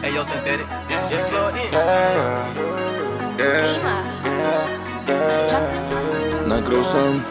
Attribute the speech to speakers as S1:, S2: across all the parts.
S1: Ayo synthetic.
S2: На грустном,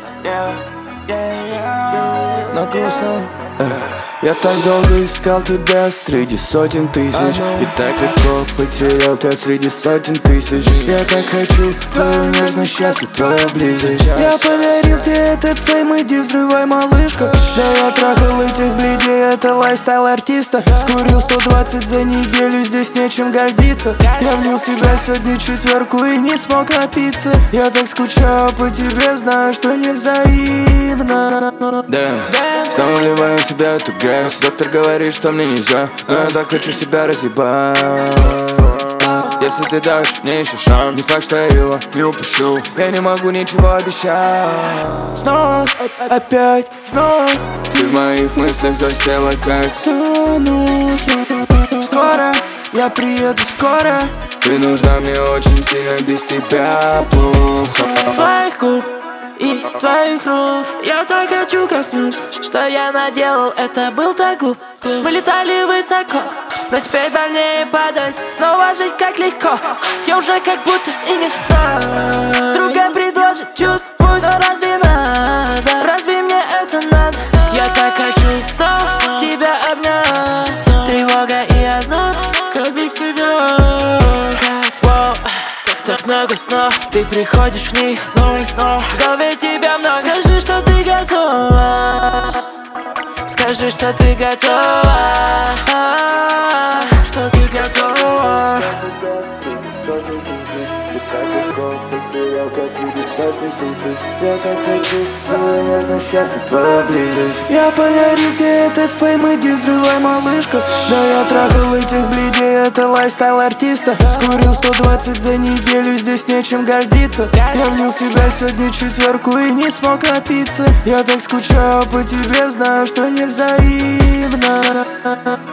S2: на грустном. Я так долго искал тебя среди сотен тысяч, и так легко потерял тебя среди сотен тысяч. Я так хочу твою нежность, счастье, твою близость. Я подарил тебе этот фейм, иди взрывай, малышка. Да я трахал этих бледей, это лайфстайл артиста. Скурил 120 за неделю, здесь нечем гордиться. Я влил в себя сегодня четверку и не смог напиться. Я так скучаю по тебе, знаю, что не взаимно. Снова вливаю в себя эту грязь. Доктор говорит, что мне нельзя, но я так хочу себя разъебать. Если ты дашь мне еще шанс, не факт, что я его не упущу. Я не могу ничего обещать. Снова, опять, снова ты в моих мыслях засела, как заноза. Скоро, я приеду скоро. Ты нужна мне очень сильно, без тебя плохо.
S3: Твоих губ и твоих рук я так хочу коснуться. Что я наделал, это был так глуп. Мы летали высоко, но теперь больнее падать. Снова жить как легко, я уже как будто и не знаю. Другая предложит чувств, пусть, но разве надо? Разве мне это надо? Я так хочу снова тебя обнять. Тревога и озноб, как без тебя. Так много снов, ты приходишь в них снова и снова. В голове тебя много. Скажи, что ты готова. Скажи, что ты готова. Что ты готова. Я так хочу твою нежность, счастье, твою близость.
S2: Я подарил тебе этот фейм, иди взрывай, малышка. Да я трахал этих бледей, это лайфстайл артиста. Скурил 120 за неделю, здесь нечем гордиться. Я влил в себя сегодня четверку и не смог напиться. Я так скучаю по тебе, знаю, что не взаимно.